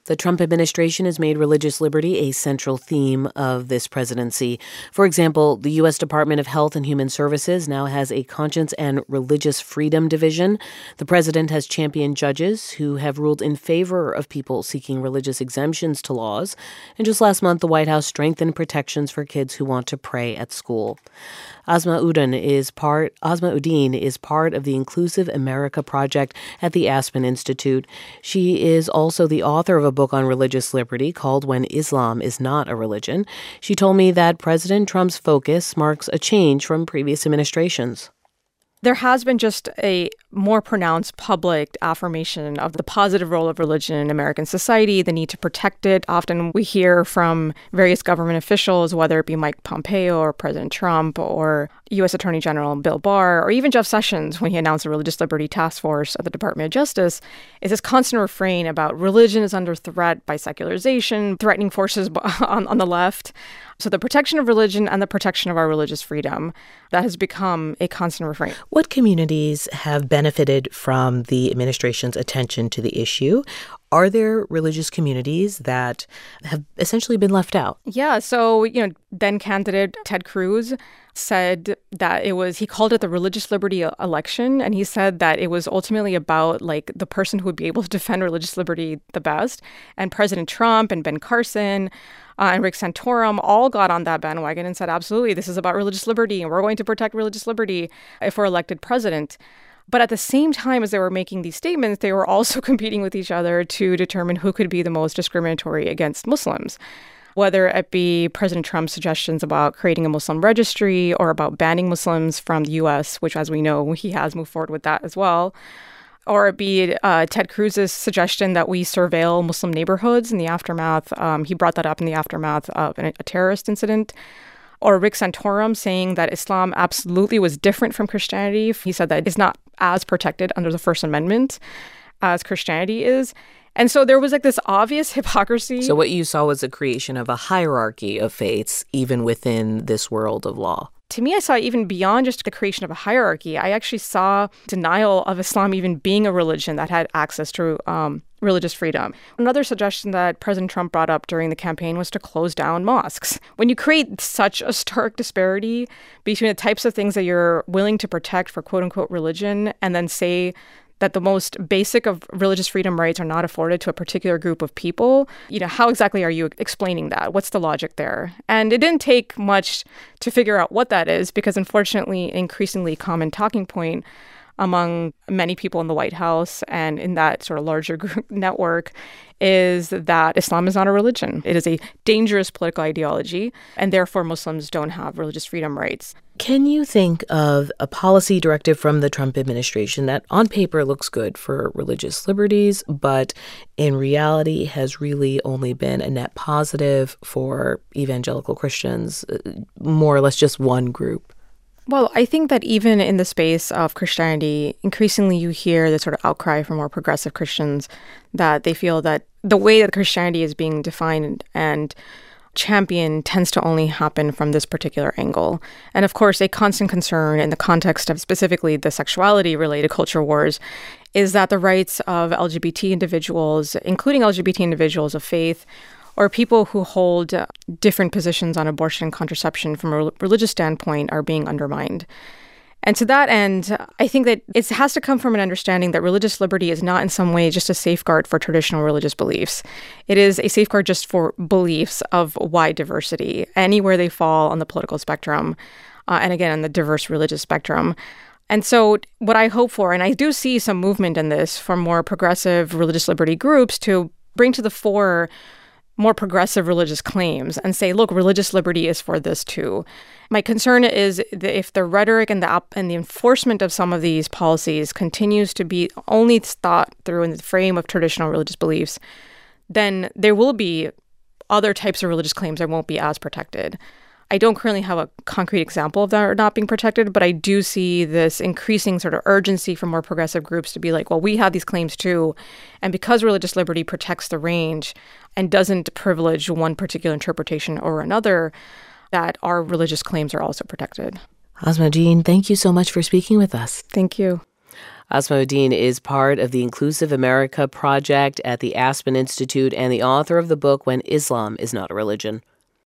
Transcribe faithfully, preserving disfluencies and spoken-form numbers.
The Trump administration has made religious liberty a central theme of this presidency. For example, the U S Department of Health and Human Services now has a Conscience and Religious Freedom Division. The president has championed judges who have ruled in favor of people seeking religious exemptions to laws. And just last month, the White House strengthened protections for kids who want to pray at school. Asma Udin is part Asma Udin is part of the Inclusive America Project at the Aspen Institute. She is also the author of a book on religious liberty called When Islam is Not a Religion. She told me that President Trump's focus marks a change from previous administrations. There has been just a more pronounced public affirmation of the positive role of religion in American society, the need to protect it. Often we hear from various government officials, whether it be Mike Pompeo or President Trump or U S Attorney General Bill Barr, or even Jeff Sessions when he announced the Religious Liberty Task Force at the Department of Justice, is this constant refrain about religion is under threat by secularization, threatening forces on, on the left. So the protection of religion and the protection of our religious freedom, that has become a constant refrain. What communities have benefited from the administration's attention to the issue? Are there religious communities that have essentially been left out? Yeah. So, you know, then candidate Ted Cruz said that it was, he called it the religious liberty election. And he said that it was ultimately about like the person who would be able to defend religious liberty the best. And President Trump and Ben Carson uh, and Rick Santorum all got on that bandwagon and said, absolutely, this is about religious liberty and we're going to protect religious liberty if we're elected president. But at the same time as they were making these statements, they were also competing with each other to determine who could be the most discriminatory against Muslims, whether it be President Trump's suggestions about creating a Muslim registry or about banning Muslims from the U S, which, as we know, he has moved forward with that as well, or it be uh, Ted Cruz's suggestion that we surveil Muslim neighborhoods in the aftermath. Um, he brought that up in the aftermath of an, a terrorist incident. Or Rick Santorum saying that Islam absolutely was different from Christianity. He said that it's not as protected under the First Amendment as Christianity is. And so there was like this obvious hypocrisy. So what you saw was the creation of a hierarchy of faiths, even within this world of law. To me, I saw even beyond just the creation of a hierarchy. I actually saw denial of Islam even being a religion that had access to um, religious freedom. Another suggestion that President Trump brought up during the campaign was to close down mosques. When you create such a stark disparity between the types of things that you're willing to protect for quote-unquote religion and then say that the most basic of religious freedom rights are not afforded to a particular group of people, you know, how exactly are you explaining that? What's the logic there? And it didn't take much to figure out what that is, because unfortunately, an increasingly common talking point among many people in the White House and in that sort of larger group network is that Islam is not a religion. It is a dangerous political ideology, and therefore Muslims don't have religious freedom rights. Can you think of a policy directive from the Trump administration that on paper looks good for religious liberties, but in reality has really only been a net positive for evangelical Christians, more or less just one group? Well, I think that even in the space of Christianity, increasingly you hear this sort of outcry from more progressive Christians that they feel that the way that Christianity is being defined and championed tends to only happen from this particular angle. And of course, a constant concern in the context of specifically the sexuality-related culture wars is that the rights of L G B T individuals, including L G B T individuals of faith, or people who hold different positions on abortion and contraception from a religious standpoint are being undermined. And to that end, I think that it has to come from an understanding that religious liberty is not in some way just a safeguard for traditional religious beliefs. It is a safeguard just for beliefs of wide diversity, anywhere they fall on the political spectrum, uh, and again, on the diverse religious spectrum. And so what I hope for, and I do see some movement in this from more progressive religious liberty groups to bring to the fore more progressive religious claims and say, look, religious liberty is for this too. My concern is that if the rhetoric and the op- and the enforcement of some of these policies continues to be only thought through in the frame of traditional religious beliefs, then there will be other types of religious claims that won't be as protected. I don't currently have a concrete example of that not being protected, but I do see this increasing sort of urgency from more progressive groups to be like, well, we have these claims too. And because religious liberty protects the range and doesn't privilege one particular interpretation or another, that our religious claims are also protected. Asma Udin, thank you so much for speaking with us. Thank you. Asma Uddin is part of the Inclusive America Project at the Aspen Institute and the author of the book When Islam is Not a Religion.